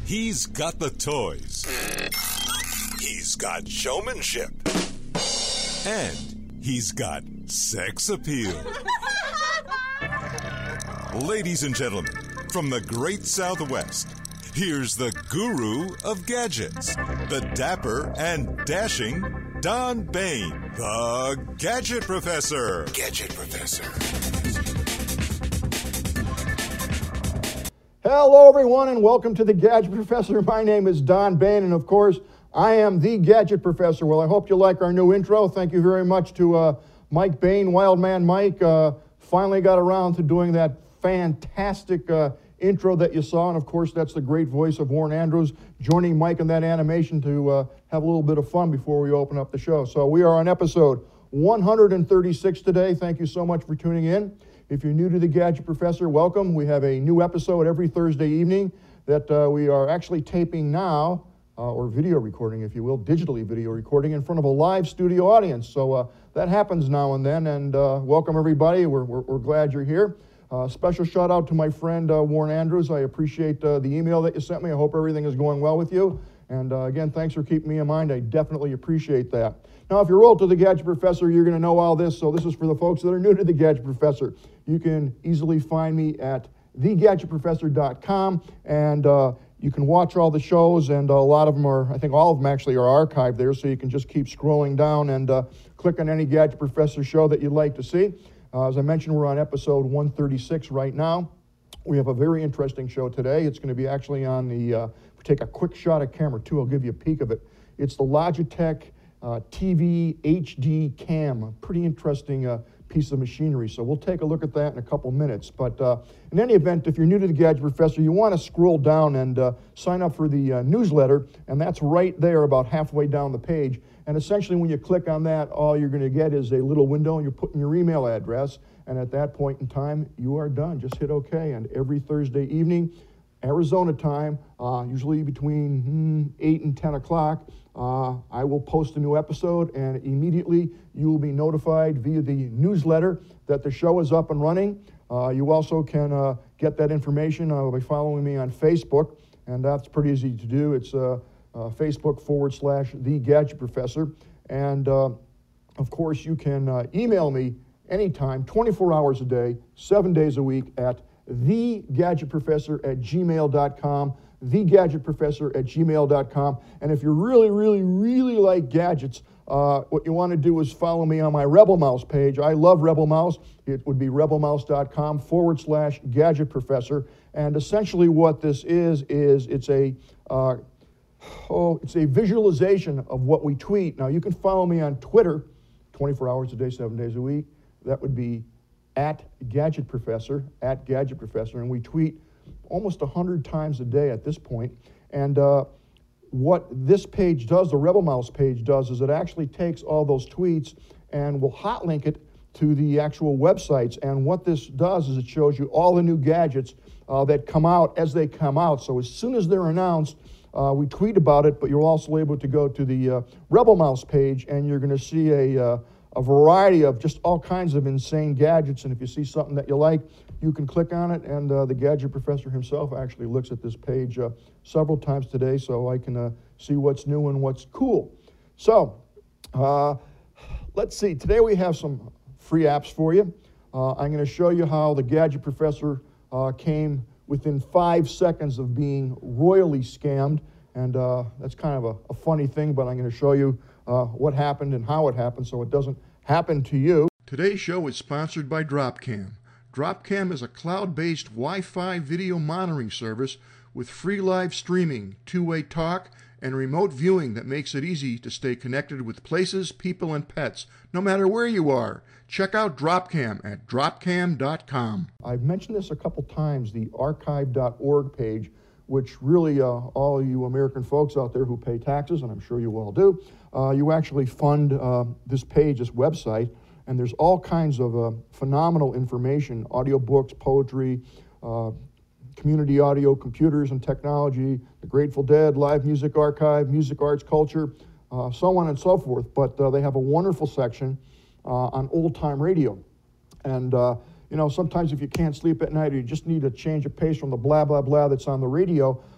He's got the toys. He's got showmanship. And he's got sex appeal. Ladies and gentlemen, from the great Southwest, here's the guru of gadgets, the dapper and dashing Don Bain, the Gadget Professor. Gadget Professor. Hello, everyone, and welcome to the Gadget Professor. My name is Don Bain, and of course, I am the Gadget Professor. Well, I hope you like our new intro. Thank you very much to Mike Bain, Wildman Mike. Finally got around to doing that fantastic intro that you saw, and of course, that's the great voice of Warren Andrews joining Mike in that animation to have a little bit of fun before we open up the show. So we are on episode 136 today. Thank you so much for tuning in. If you're new to the Gadget Professor, welcome. We have a new episode every Thursday evening that we are actually taping now, or video recording, if you will, digitally video recording in front of a live studio audience. So that happens now and then, and welcome everybody. We're glad you're here. Special shout out to my friend Warren Andrews. I appreciate the email that you sent me. I hope everything is going well with you. And again, thanks for keeping me in mind. I definitely appreciate that. Now, if you're old to the Gadget Professor, you're going to know all this. So this is for the folks that are new to the Gadget Professor. You can easily find me at thegadgetprofessor.com, and you can watch all the shows, and a lot of them are, I think all of them actually are archived there, so you can just keep scrolling down and click on any Gadget Professor show that you'd like to see. As I mentioned, we're on episode 136 right now. We have a very interesting show today. It's going to be actually on the, if we take a quick shot at camera too, I'll give you a peek of it. It's the Logitech TV HD Cam, a pretty interesting piece of machinery. So we'll take a look at that in a couple minutes. But in any event, if you're new to the Gadget Professor, you want to scroll down and sign up for the newsletter, and that's right there about halfway down the page. And essentially when you click on that, all you're going to get is a little window, and you're putting your email address, and at that point in time, you are done. Just hit OK, and every Thursday evening, Arizona time, usually between 8 and 10 o'clock, I will post a new episode, and immediately you will be notified via the newsletter that the show is up and running. You also can get that information by following me on Facebook, and that's pretty easy to do. It's Facebook.com/The Gadget Professor. And of course, you can email me anytime, 24 hours a day, 7 days a week at thegadgetprofessor@gmail.com. thegadgetprofessor@gmail.com. And if you really like gadgets, what you want to do is follow me on my Rebel Mouse page. I love Rebel Mouse. It would be rebelmouse.com/Gadget Professor. And essentially what this is it's a visualization of what we tweet. Now, you can follow me on Twitter 24 hours a day, 7 days a week. That would be @Gadget Professor, @Gadget Professor, and we tweet almost 100 times a day at this point. And what this page does, the Rebel Mouse page does, is it actually takes all those tweets and will hot link it to the actual websites. And what this does is it shows you all the new gadgets that come out as they come out. So as soon as they're announced, we tweet about it, but you're also able to go to the Rebel Mouse page, and you're going to see a variety of just all kinds of insane gadgets. And if you see something that you like, you can click on it, and the Gadget Professor himself actually looks at this page several times today, so I can see what's new and what's cool. So let's see. Today we have some free apps for you. I'm going to show you how the Gadget Professor came within 5 seconds of being royally scammed, and that's kind of a funny thing, but I'm going to show you what happened and how it happened so it doesn't happen to you. Today's show is sponsored by Dropcam. Dropcam is a cloud-based Wi-Fi video monitoring service with free live streaming, two-way talk, and remote viewing that makes it easy to stay connected with places, people, and pets, no matter where you are. Check out Dropcam at dropcam.com. I've mentioned this a couple times, the archive.org page, which really all you American folks out there who pay taxes, and I'm sure you all do, you actually fund this page, this website, and there's all kinds of phenomenal information, audiobooks, poetry, community audio, computers and technology, the Grateful Dead, live music archive, music arts culture, so on and so forth. But they have a wonderful section on old-time radio. And you know, sometimes if you can't sleep at night or you just need a change of pace from the blah, blah, blah that's on the radio,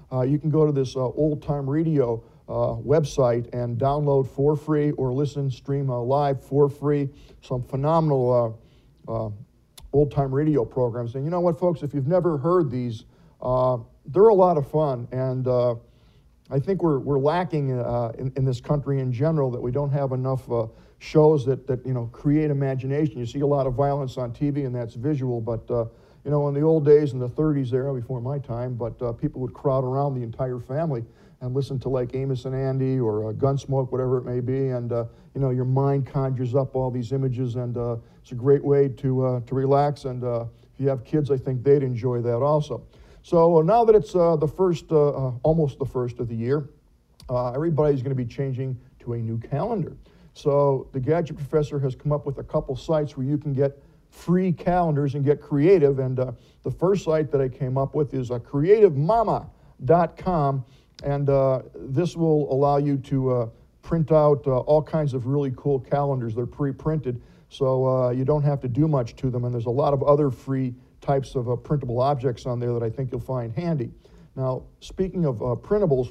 you can go to this Old Time Radio website and download for free or stream live for free some phenomenal Old Time Radio programs. And you know what, folks, if you've never heard these, they're a lot of fun, and I think we're lacking in this country in general, that we don't have enough shows that create imagination. You see a lot of violence on TV, and that's visual, but in the old days, in the 30s there, before my time, but people would crowd around the entire family and listen to like Amos and Andy or Gunsmoke, whatever it may be, and your mind conjures up all these images, and it's a great way to relax, and if you have kids, I think they'd enjoy that also. So now that it's the first, almost the first of the year, everybody's going to be changing to a new calendar. So the Gadget Professor has come up with a couple sites where you can get free calendars and get creative, and the first site that I came up with is creativemama.com, and this will allow you to print out all kinds of really cool calendars. They're pre-printed, so you don't have to do much to them, and there's a lot of other free types of printable objects on there that I think you'll find handy. Now, speaking of printables,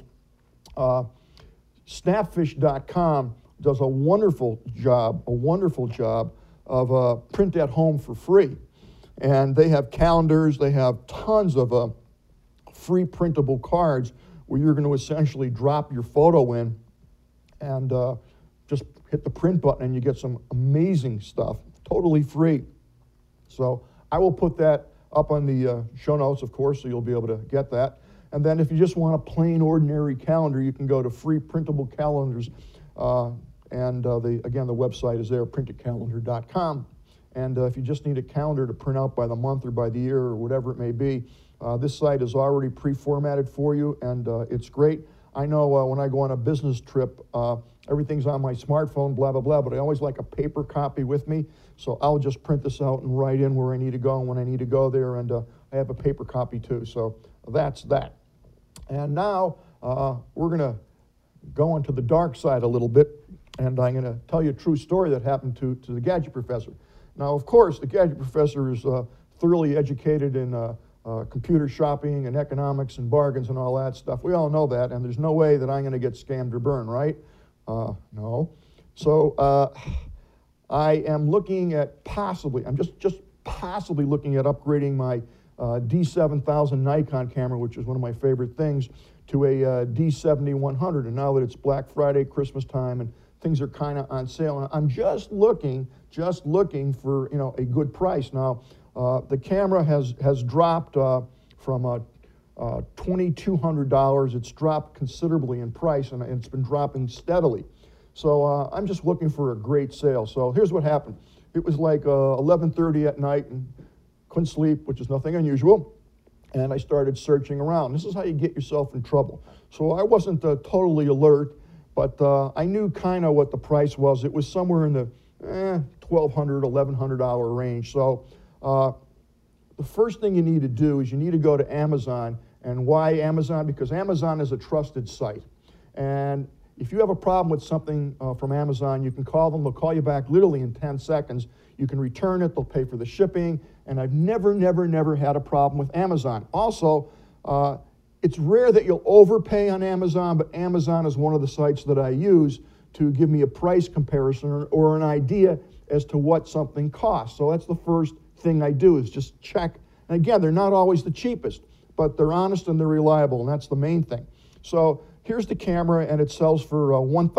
Snapfish.com does a wonderful job of print at home for free. And they have calendars, they have tons of free printable cards where you're going to essentially drop your photo in and just hit the print button and you get some amazing stuff, totally free. So I will put that up on the show notes, of course, so you'll be able to get that. And then if you just want a plain, ordinary calendar, you can go to Free Printable Calendars. Again, the website is there, printacalendar.com. And if you just need a calendar to print out by the month or by the year or whatever it may be, this site is already pre-formatted for you, and it's great. I know when I go on a business trip, everything's on my smartphone, blah, blah, blah, but I always like a paper copy with me, so I'll just print this out and write in where I need to go and when I need to go there, and I have a paper copy too, so that's that. And now we're going to go into the dark side a little bit, and I'm going to tell you a true story that happened to the Gadget Professor. Now, of course, the Gadget Professor is thoroughly educated in computer shopping and economics and bargains and all that stuff. We all know that, and there's no way that I'm going to get scammed or burned, right? No. So I am looking at I'm just possibly looking at upgrading my D7000 Nikon camera, which is one of my favorite things, to a D7100. And now that it's Black Friday, Christmas time, and things are kind of on sale, and I'm just looking for a good price. Now the camera has dropped from $2,200. It's dropped considerably in price, and it's been dropping steadily. So I'm just looking for a great sale. So here's what happened. It was like 11:30 at night, and couldn't sleep, which is nothing unusual, and I started searching around. This is how you get yourself in trouble. So I wasn't totally alert, but I knew kind of what the price was. It was somewhere in the $1,200, $1,100 range. So the first thing you need to do is you need to go to Amazon. And why Amazon? Because Amazon is a trusted site. And if you have a problem with something from Amazon, you can call them. They'll call you back literally in 10 seconds. You can return it. They'll pay for the shipping. And I've never had a problem with Amazon. Also, it's rare that you'll overpay on Amazon, but Amazon is one of the sites that I use to give me a price comparison or an idea as to what something costs. So that's the first thing I do, is just check. And again, they're not always the cheapest, but they're honest and they're reliable, and that's the main thing. So here's the camera, and it sells for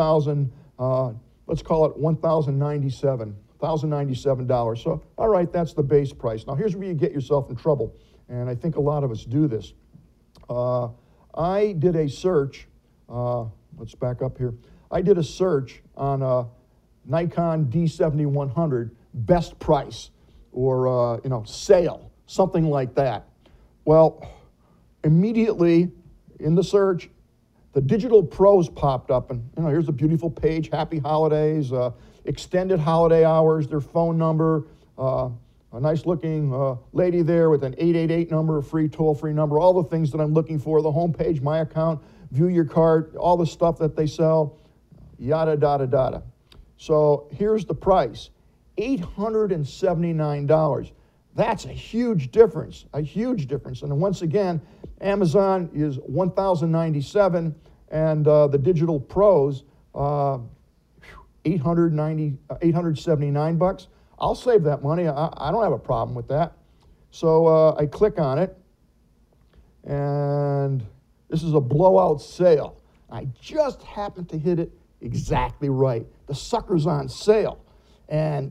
let's call it $1,097. So, all right, that's the base price. Now, here's where you get yourself in trouble, and I think a lot of us do this. I did a search. Let's back up here. I did a search on Nikon D7100 best price or sale, something like that. Well, immediately in the search, the Digital Pros popped up, and here's a beautiful page, happy holidays, extended holiday hours, their phone number, a nice looking lady there with an 888 number, a free toll-free number, all the things that I'm looking for, the homepage, my account, view your cart, all the stuff that they sell, yada, yada, yada. So here's the price, $879. That's a huge difference, a huge difference. And once again, Amazon is $1,097, and the Digital Pros, $879. I'll save that money. I don't have a problem with that. So I click on it, and this is a blowout sale. I just happened to hit it exactly right. The sucker's on sale, and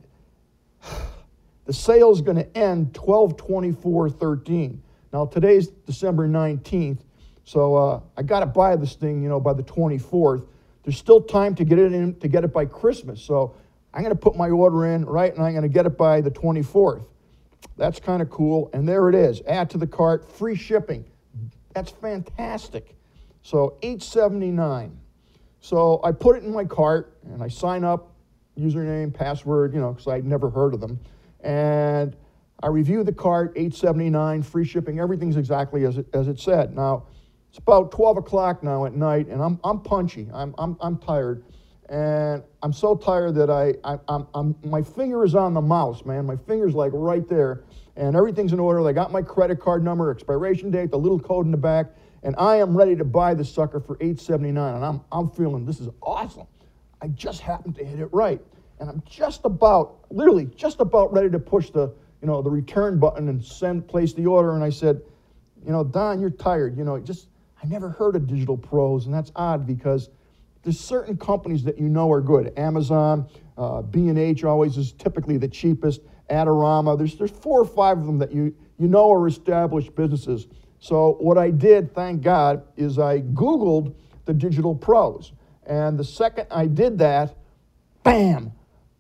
the sale's going to end 12/24/13. Now today's December 19th, so I got to buy this thing, by the 24th. There's still time to get it in, to get it by Christmas. So I'm going to put my order in, right, and I'm going to get it by the 24th. That's kind of cool. And there it is. Add to the cart, free shipping. That's fantastic. So $8.79. So I put it in my cart, and I sign up, username, password, because I'd never heard of them. And I review the cart, $8.79, free shipping. Everything's exactly as it said. Now, it's about 12 o'clock now at night, and I'm punchy. I'm tired, and I'm so tired that my finger is on the mouse, man. My finger's like right there, and everything's in order. I got my credit card number, expiration date, the little code in the back, and I am ready to buy the sucker for $8.79. And I'm feeling this is awesome. I just happened to hit it right, and I'm literally just about ready to push the return button and place the order. And I said, Don, you're tired. I never heard of Digital Pros, and that's odd because there's certain companies that are good. Amazon, B&H always is typically the cheapest. Adorama, there's 4 or 5 of them that are established businesses. So what I did, thank God, is I Googled the Digital Pros. And the second I did that, bam,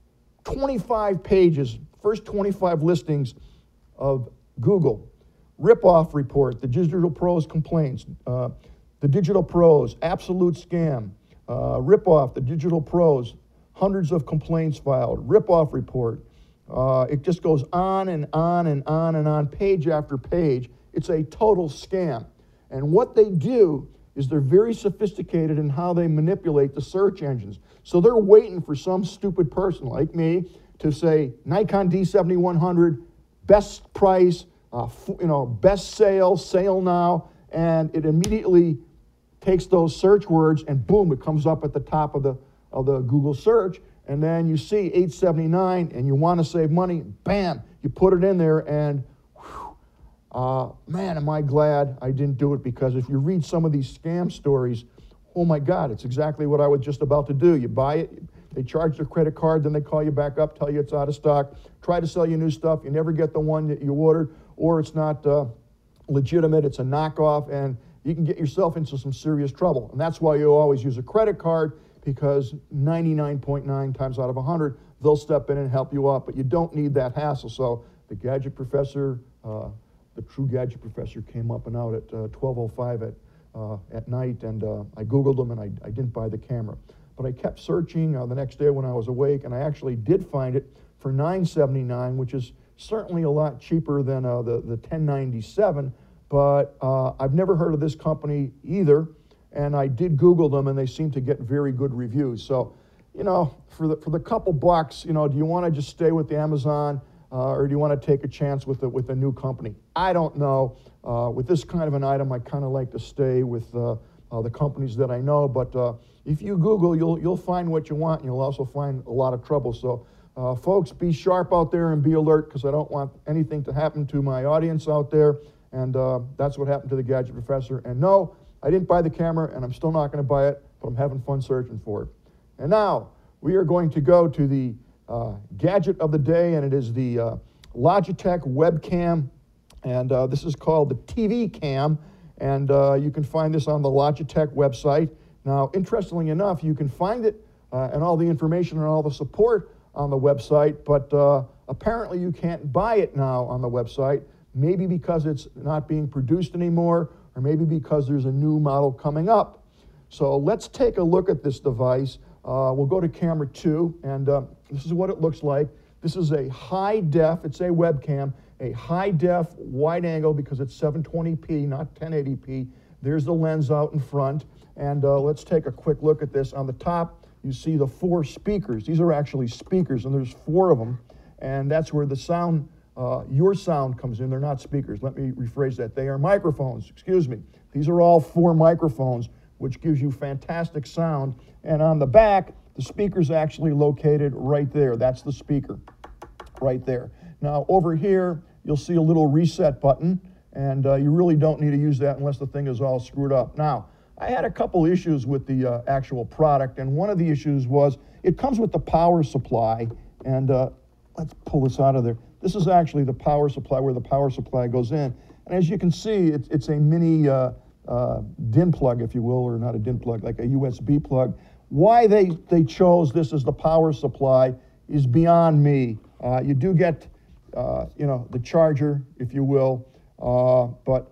25 pages, first 25 listings of Google. Rip-off report, the Digital Pros complaints, the Digital Pros, absolute scam, rip-off, the Digital Pros, hundreds of complaints filed, rip-off report. It just goes on and on and on and on, page after page. It's a total scam. And what they do is they're very sophisticated in how they manipulate the search engines. So they're waiting for some stupid person like me to say Nikon D7100, best price, best sale now, and it immediately takes those search words and boom, it comes up at the top of the Google search, and then you see $8.79 and you want to save money, bam, you put it in there, and man, am I glad I didn't do it, because if you read some of these scam stories, oh my God, it's exactly what I was just about to do. You buy it, they charge their credit card, then they call you back up, tell you it's out of stock, try to sell you new stuff, you never get the one that you ordered, or it's not legitimate, it's a knockoff, and you can get yourself into some serious trouble. And that's why you always use a credit card, because 99.9 times out of 100, they'll step in and help you out, but you don't need that hassle. So the Gadget Professor, the True Gadget Professor came up and out at 12:05 at night, and I Googled them, and I didn't buy the camera. But I kept searching the next day when I was awake, and I actually did find it for $9.79, which is certainly a lot cheaper than the $10.97, but I've never heard of this company either, and I did Google them, and they seem to get very good reviews. So, for the couple bucks, do you want to just stay with the Amazon, or do you want to take a chance with a new company? I don't know. With this kind of an item, I kind of like to stay with the companies that I know, but if you Google, you'll find what you want, and you'll also find a lot of trouble. So, folks, be sharp out there and be alert, because I don't want anything to happen to my audience out there, and that's what happened to the Gadget Professor. And no, I didn't buy the camera, and I'm still not going to buy it, but I'm having fun searching for it. And now, we are going to go to the gadget of the day, and it is the Logitech webcam, and this is called the TV Cam, and you can find this on the Logitech website. Now, interestingly enough, you can find it and all the information and all the support on the website, but apparently you can't buy it now on the website, maybe because it's not being produced anymore, or maybe because there's a new model coming up. So let's take a look at this device. We'll go to camera 2, and this is what it looks like. This is a high def, it's a webcam, a high def wide angle, because it's 720p, not 1080p. There's the lens out in front, and let's take a quick look at this. On the top, you see the 4 speakers. These are actually speakers, and there's 4 of them, and that's where the sound your sound comes in. They're not speakers. Let me rephrase that. They are microphones, excuse me. These are all 4 microphones, which gives you fantastic sound. And on the back, the speaker's actually located right there. That's the speaker right there. Now, over here, you'll see a little reset button, and you really don't need to use that unless the thing is all screwed up. Now, I had a couple issues with the actual product, and one of the issues was it comes with the power supply, and let's pull this out of there. This is actually the power supply, where the power supply goes in. And as you can see, it's a mini DIN plug, if you will, or not a DIN plug, like a USB plug. Why they chose this as the power supply is beyond me. You do get, the charger, if you will, but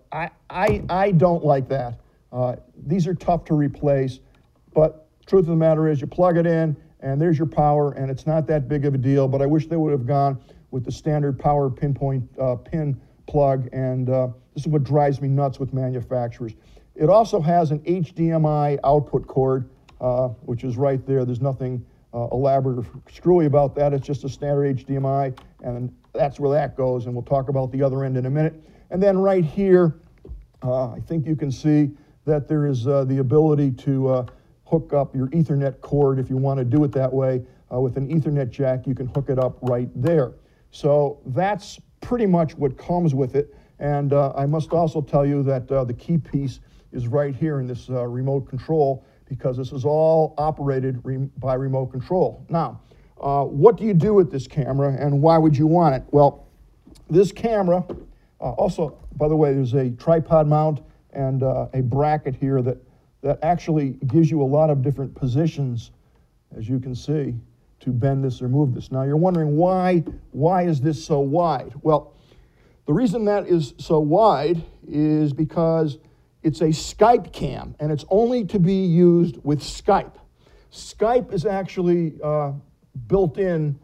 I don't like that. These are tough to replace, but truth of the matter is you plug it in, and there's your power, and it's not that big of a deal, but I wish they would have gone with the standard power pinpoint pin plug, and this is what drives me nuts with manufacturers. It also has an HDMI output cord, which is right there. There's nothing elaborate or screwy about that. It's just a standard HDMI, and that's where that goes, and we'll talk about the other end in a minute. And then right here, I think you can see that there is the ability to hook up your Ethernet cord if you want to do it that way. With an Ethernet jack, you can hook it up right there. So that's pretty much what comes with it. And I must also tell you that the key piece is right here in this remote control, because this is all operated by remote control. Now, what do you do with this camera, and why would you want it? Well, this camera, also, by the way, there's a tripod mount and a bracket here that actually gives you a lot of different positions, as you can see, to bend this or move this. Now, you're wondering why is this so wide? Well, the reason that is so wide is because it's a Skype cam, and it's only to be used with Skype. Skype is actually built in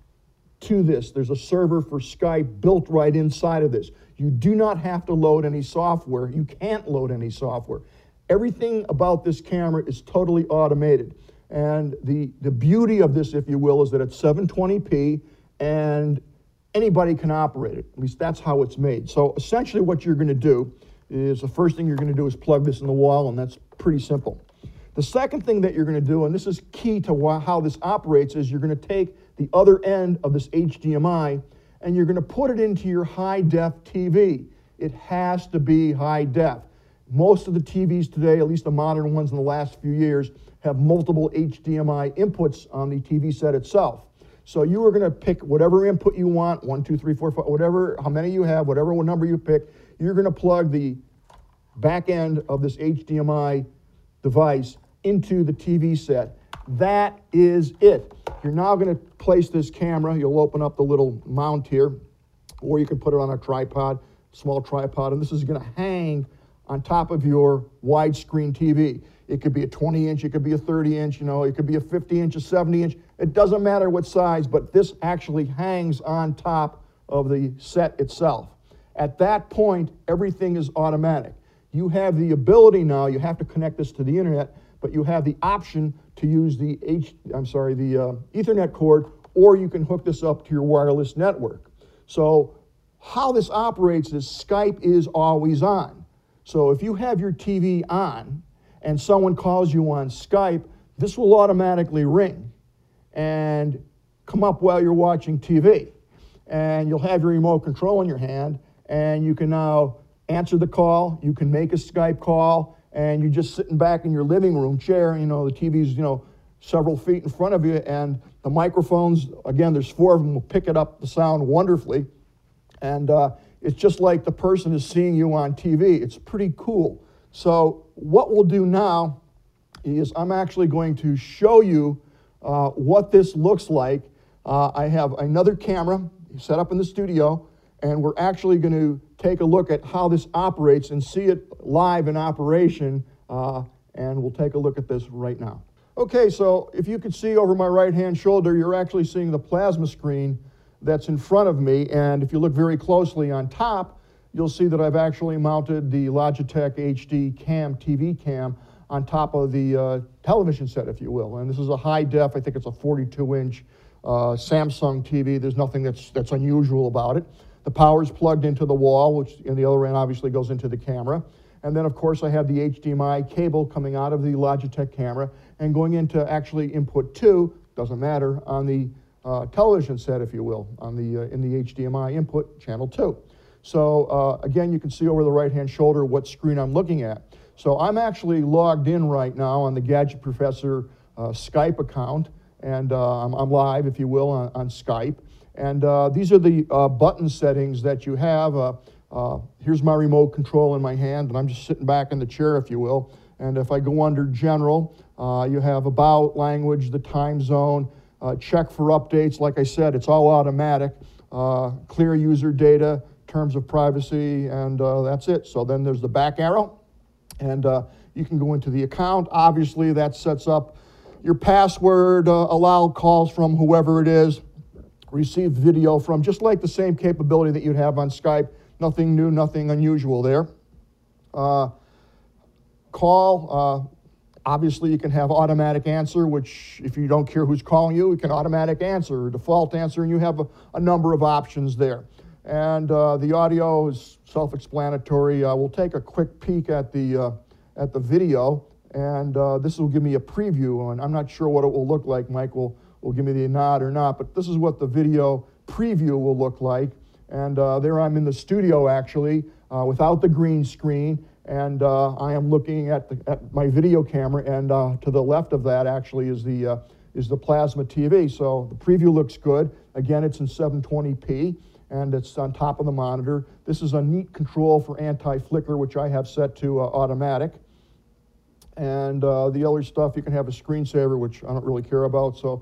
to this. There's a server for Skype built right inside of this. You do not have to load any software. You can't load any software. Everything about this camera is totally automated. And the beauty of this, if you will, is that it's 720p, and anybody can operate it. At least that's how it's made. So essentially what you're going to do is, the first thing you're going to do is plug this in the wall, and that's pretty simple. The second thing that you're going to do, and this is key to how this operates, is you're going to take the other end of this HDMI and you're going to put it into your high-def TV. It has to be high-def. Most of the TVs today, at least the modern ones in the last few years, have multiple HDMI inputs on the TV set itself. So you are going to pick whatever input you want, 1, 2, 3, 4, 5, whatever, how many you have, whatever number you pick, you're going to plug the back end of this HDMI device into the TV set. That is it. You're now going to place this camera. You'll open up the little mount here, or you can put it on a tripod, small tripod, and this is going to hang on top of your widescreen TV. It could be a 20-inch, it could be a 30-inch, it could be a 50-inch, a 70-inch. It doesn't matter what size, but this actually hangs on top of the set itself. At that point, everything is automatic. You have the ability now, you have to connect this to the internet, but you have the option to use the Ethernet cord, or you can hook this up to your wireless network. So how this operates is Skype is always on. So if you have your TV on and someone calls you on Skype, this will automatically ring and come up while you're watching TV. And you'll have your remote control in your hand, and you can now answer the call, you can make a Skype call, and you're just sitting back in your living room chair, the TV's, several feet in front of you, and the microphones, again, there's 4 of them, will pick it up, the sound wonderfully. And it's just like the person is seeing you on TV. It's pretty cool. So what we'll do now is I'm actually going to show you what this looks like. I have another camera set up in the studio, and we're actually going to take a look at how this operates and see it live in operation, and we'll take a look at this right now. Okay, so if you could see over my right-hand shoulder, you're actually seeing the plasma screen that's in front of me, and if you look very closely on top, you'll see that I've actually mounted the Logitech HD Cam TV cam on top of the television set, if you will. And this is a high def, I think it's a 42-inch Samsung TV. There's nothing that's unusual about it. The power's plugged into the wall, which in the other end obviously goes into the camera. And then, of course, I have the HDMI cable coming out of the Logitech camera and going into actually input 2, doesn't matter, on the television set, if you will, on the in the HDMI input, channel 2. So again, you can see over the right-hand shoulder what screen I'm looking at. So I'm actually logged in right now on the Gadget Professor Skype account, and I'm live, if you will, on Skype. And these are the button settings that you have. Here's my remote control in my hand, and I'm just sitting back in the chair, if you will. And if I go under General, you have About, Language, the time zone, check for updates. Like I said, it's all automatic. Clear user data, terms of privacy, and that's it. So then there's the back arrow, and you can go into the account. Obviously, that sets up your password, allow calls from whoever it is, receive video from, just like the same capability that you'd have on Skype. Nothing new, nothing unusual there. Call, obviously you can have automatic answer, which if you don't care who's calling you, you can automatic answer or default answer, and you have a number of options there. And the audio is self-explanatory. We'll take a quick peek at the video, and this will give me a preview, and I'm not sure what it will look like. Mike will give me the nod or not, but this is what the video preview will look like. And there I'm in the studio, actually, without the green screen, and I am looking at my video camera, and to the left of that, actually, is the plasma TV. So the preview looks good. Again, it's in 720p, and it's on top of the monitor. This is a neat control for anti-flicker, which I have set to automatic. And the other stuff, you can have a screensaver, which I don't really care about. So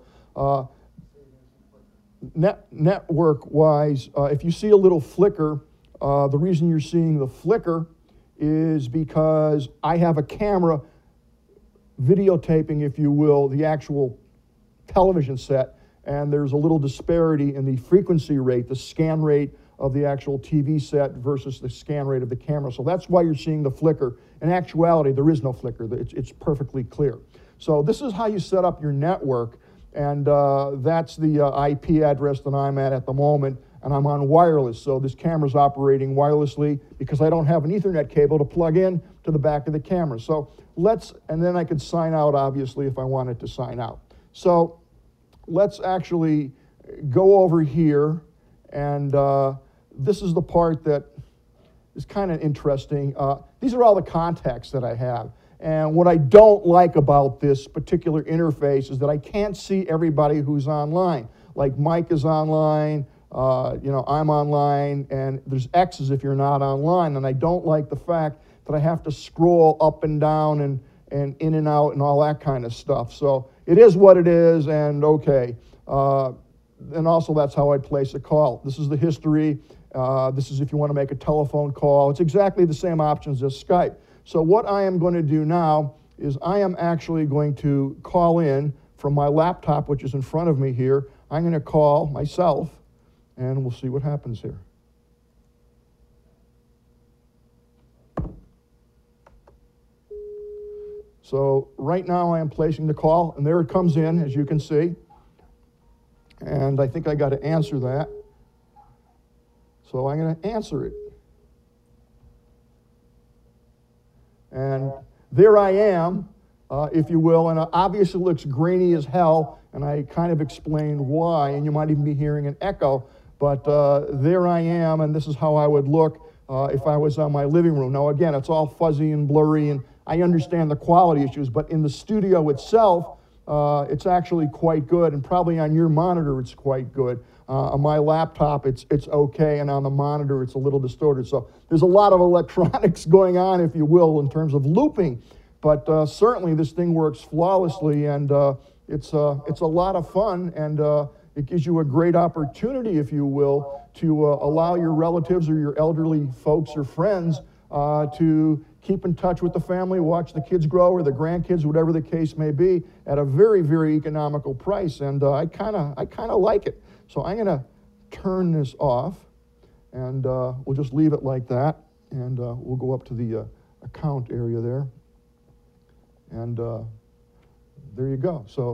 network-wise, if you see a little flicker, the reason you're seeing the flicker is because I have a camera videotaping, if you will, the actual television set, and there's a little disparity in the frequency rate, the scan rate of the actual TV set versus the scan rate of the camera. So that's why you're seeing the flicker. In actuality, there is no flicker. It's perfectly clear. So this is how you set up your network, and that's the IP address that I'm at the moment, and I'm on wireless. So this camera's operating wirelessly because I don't have an Ethernet cable to plug in to the back of the camera. So and then I could sign out, obviously, if I wanted to sign out. So let's actually go over here, and this is the part that is kind of interesting. These are all the contacts that I have. And what I don't like about this particular interface is that I can't see everybody who's online. Like Mike is online, I'm online, and there's X's if you're not online. And I don't like the fact that I have to scroll up and down and in and out and all that kind of stuff. So it is what it is, and okay. And also that's how I'd place a call. This is the history. This is if you want to make a telephone call. It's exactly the same options as Skype. So what I am going to do now is I am actually going to call in from my laptop, which is in front of me here. I'm going to call myself, and we'll see what happens here. So right now I am placing the call, and there it comes in, as you can see. And I think I got to answer that. So I'm going to answer it. And there I am, if you will, and it obviously looks grainy as hell, and I kind of explained why, and you might even be hearing an echo, but there I am, and this is how I would look if I was on my living room. Now again, it's all fuzzy and blurry, and I understand the quality issues, but in the studio itself, it's actually quite good, and probably on your monitor it's quite good. On my laptop, it's okay, and on the monitor, it's a little distorted. So there's a lot of electronics going on, if you will, in terms of looping. But certainly this thing works flawlessly, and it's a lot of fun, and it gives you a great opportunity, if you will, to allow your relatives or your elderly folks or friends to keep in touch with the family, watch the kids grow or the grandkids, whatever the case may be, at a very, very economical price. And I kind of like it. So I'm going to turn this off, and we'll just leave it like that, and we'll go up to the account area there, and there you go. So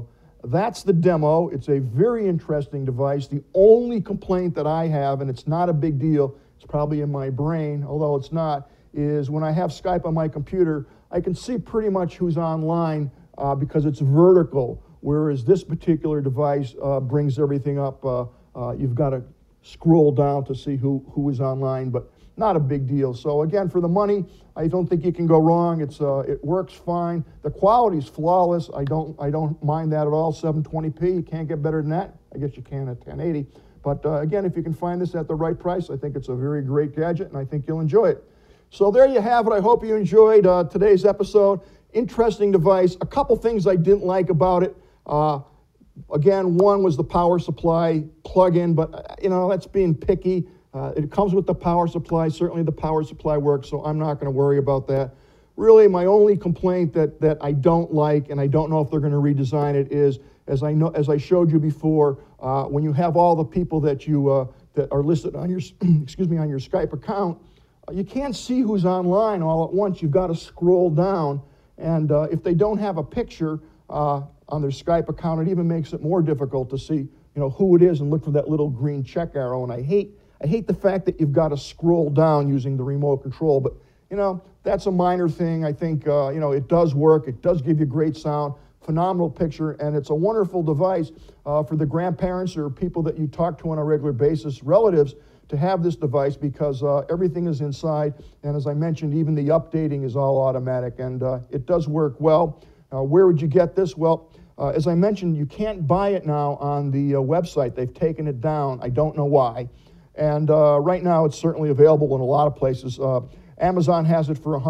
that's the demo. It's a very interesting device. The only complaint that I have, and it's not a big deal, it's probably in my brain, although it's not, is when I have Skype on my computer, I can see pretty much who's online because it's vertical, whereas this particular device brings everything up. You've got to scroll down to see who is online, but not a big deal. So again, for the money, I don't think you can go wrong. It works fine. The quality's flawless. I don't mind that at all. 720p, you can't get better than that. I guess you can at 1080. But again, if you can find this at the right price, I think it's a very great gadget, and I think you'll enjoy it. So there you have it. I hope you enjoyed today's episode. Interesting device. A couple things I didn't like about it. Again, one was the power supply plug-in, but that's being picky. It comes with the power supply. Certainly the power supply works, so I'm not going to worry about that. Really, my only complaint that I don't like, and I don't know if they're going to redesign it, is as I showed you before, when you have all the people that you that are listed on your on your Skype account, you can't see who's online all at once. You've got to scroll down, and if they don't have a picture on their Skype account, it even makes it more difficult to see who it is and look for that little green check arrow. And I hate the fact that you've got to scroll down using the remote control, but that's a minor thing. I think it does work. It does give you great sound, phenomenal picture, and it's a wonderful device for the grandparents or people that you talk to on a regular basis, relatives, to have this device because everything is inside, and as I mentioned, even the updating is all automatic, and it does work well. Where would you get this? Well, as I mentioned, you can't buy it now on the website. They've taken it down. I don't know why. And right now, it's certainly available in a lot of places. Amazon has it for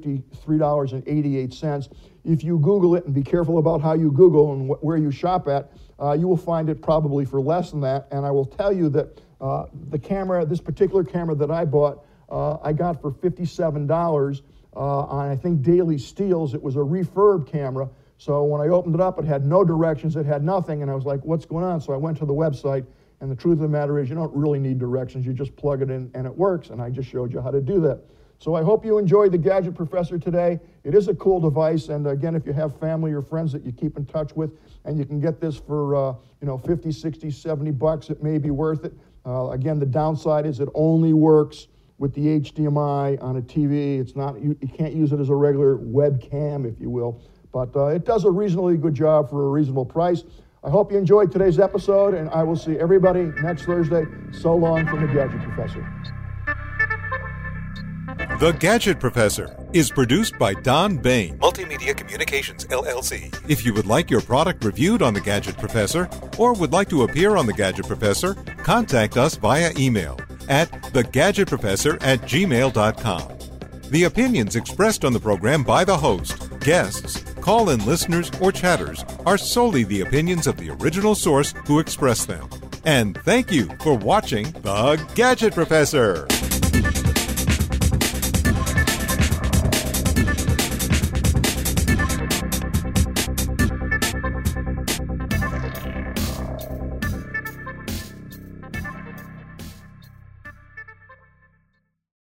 $153.88. If you Google it, and be careful about how you Google and where you shop at, you will find it probably for less than that. And I will tell you that the camera, this particular camera that I bought, I got for $57 on, I think, Daily Steals. It was a refurb camera. So when I opened it up, it had no directions. It had nothing. And I was like, what's going on? So I went to the website. And the truth of the matter is you don't really need directions. You just plug it in and it works. And I just showed you how to do that. So I hope you enjoyed the Gadget Professor today. It is a cool device. And again, if you have family or friends that you keep in touch with and you can get this for 50, 60, 70 bucks, it may be worth it. Again, the downside is it only works with the HDMI on a TV. It's not, you can't use it as a regular webcam, if you will. But it does a reasonably good job for a reasonable price. I hope you enjoyed today's episode, and I will see everybody next Thursday. So long from the Gadget Professor. The Gadget Professor is produced by Don Bain, Multimedia Communications, LLC. If you would like your product reviewed on The Gadget Professor or would like to appear on The Gadget Professor, contact us via email at thegadgetprofessor@gmail.com. The opinions expressed on the program by the host, guests, call-in listeners, or chatters are solely the opinions of the original source who expressed them. And thank you for watching The Gadget Professor.